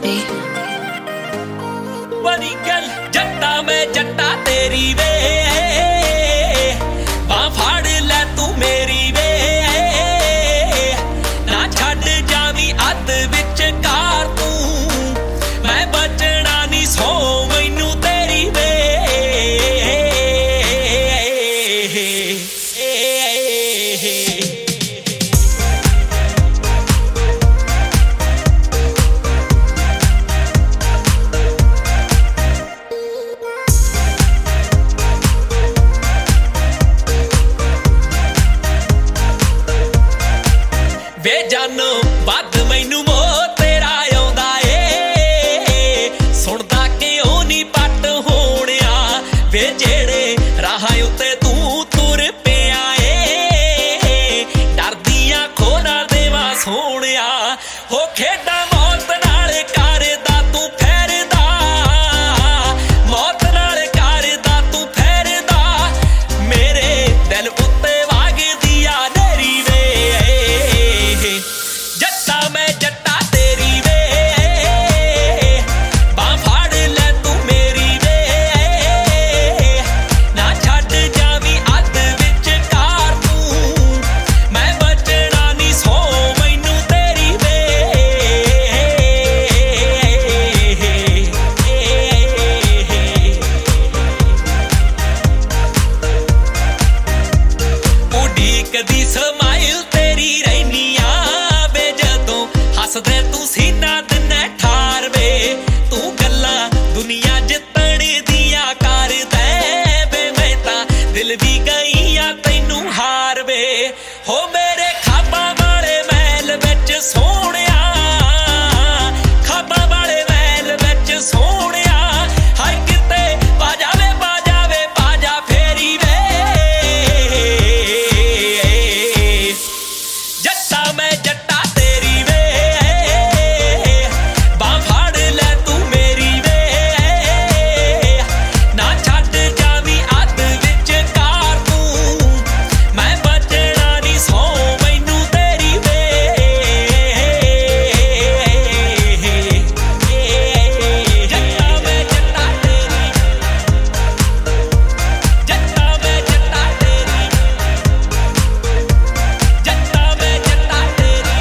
beat. बड़ी गल जट्टा मैं जट्टा तेरी वे बां फाड़ लै तू मेरी वे ना छड्ड जावी अध विच कार तू मैं बचना नहीं सो मैनू तेरी वे वे जानो बद मैनू मोह तेरा आउंदा ए सुनदा क्यों नी पट होणिया वे जेड़े राह उत्ते तू तुर पिया ए डरदियां खोना देवा सोहणिया हो खेडा मौत नाल करदा तू फेरदा मौत नाल करदा तू फेरदा मेरे दिल उत्ते वागदी आ नेरी वे जट्टा मैं जट्टा तेरी वे बां फाड़ लै तू मेरी वे ना छड्ड जावी अध विच कार तू मैं बचना नहीं सो मैनू तेरी वे उडीकदी समाइल तेरी रहनिया वे जदों हसदे तू सीना दिने ठार वे तू गल्लां दुनिया जितण दियां करदे वे मैं तां दिल दी गईयां तैनू हार वे हो मेरे खाबां वाले महल विच सोहणिया खाबां वाले महल विच सोहणिया हाय किते बाजा फेरी वे जट्टा मैं जट्टा तेरी वे बां फाड़ लै तू मेरी वे ना छड्ड जावी अध विच कार तू मैं बचना नहीं सो मैनू तेरी वे जट्टा मैं जट्टा तेरी जट्टा मैं जट्टा तेरी जट्टा मैं जट्टा तेरी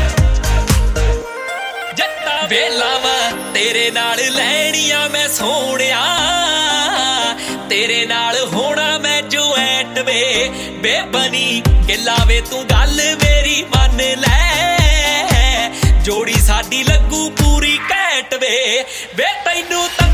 जट्टा वेलावा तेरे नाल लैणियां मैं सोहणिया तेरे नाल होना मैं जो ऐट वे बेबनी गिला वे तू गल मेरी मन लै जोड़ी साडी लगू पूरी घैंट वे तैनू